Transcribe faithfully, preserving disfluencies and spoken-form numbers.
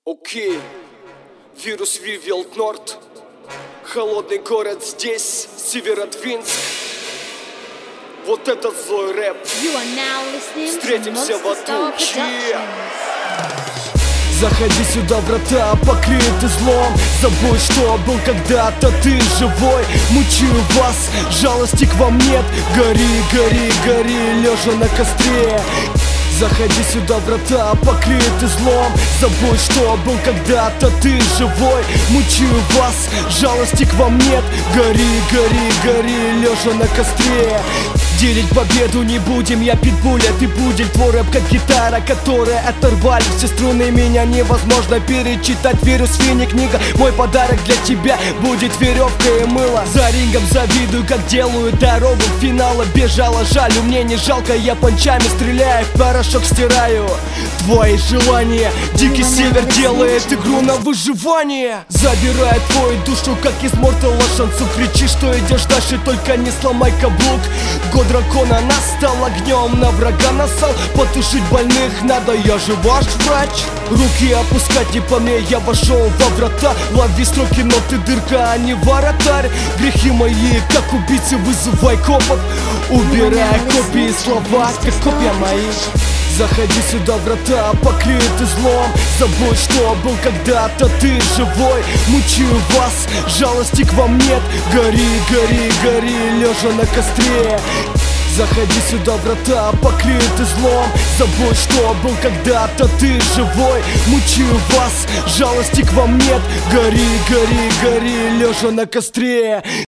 Окей, вирус Вивилд Норд. Холодный город здесь, Северодвинск. Вот этот злой рэп. Встретимся в аду. Заходи сюда, врата покрыты злом. Забудь, что был когда-то ты живой. Мучаю вас, жалости к вам нет. Гори, гори, гори, лежа на костре. Заходи сюда, врата покрыты злом. Забудь, что был когда-то ты живой. Мучаю вас, жалости к вам нет. Гори, гори, гори, лежа на костре. Делить победу не будем, я питбуль, а ты пудель. Твой рэп как гитара, которая оторвали все струны. Меня невозможно перечитать, вирус свинья книга. Мой подарок для тебя будет веревка и мыло. За рингом завидую, как делаю дорогу финала. Бежала, жаль, мне не жалко, я панчами стреляю, в порошок стираю твои желания. Дикий север делает игру на выживание. Забирает твою душу, как из Мортала шансу. Кричи, что идешь дальше, только не сломай каблук. Год дракона настал, огнем на врага насал. Потушить больных надо, я же ваш врач. Руки опускать не по мне, я вошел во врата. Лови строки, но ты дырка, а не воротарь. Грехи мои, как убийцы, вызывай копов. Убирая копии слова, как копья мои. Заходи сюда, врата покрыты злом. Забудь, что был когда-то ты живой. Мучаю вас, жалости к вам нет. Гори, гори, гори, лежа на костре. Заходи сюда, врата покрыты злом. Забудь, что был когда-то ты живой. Мучаю вас, жалости к вам нет. Гори, гори, гори, лежа на костре.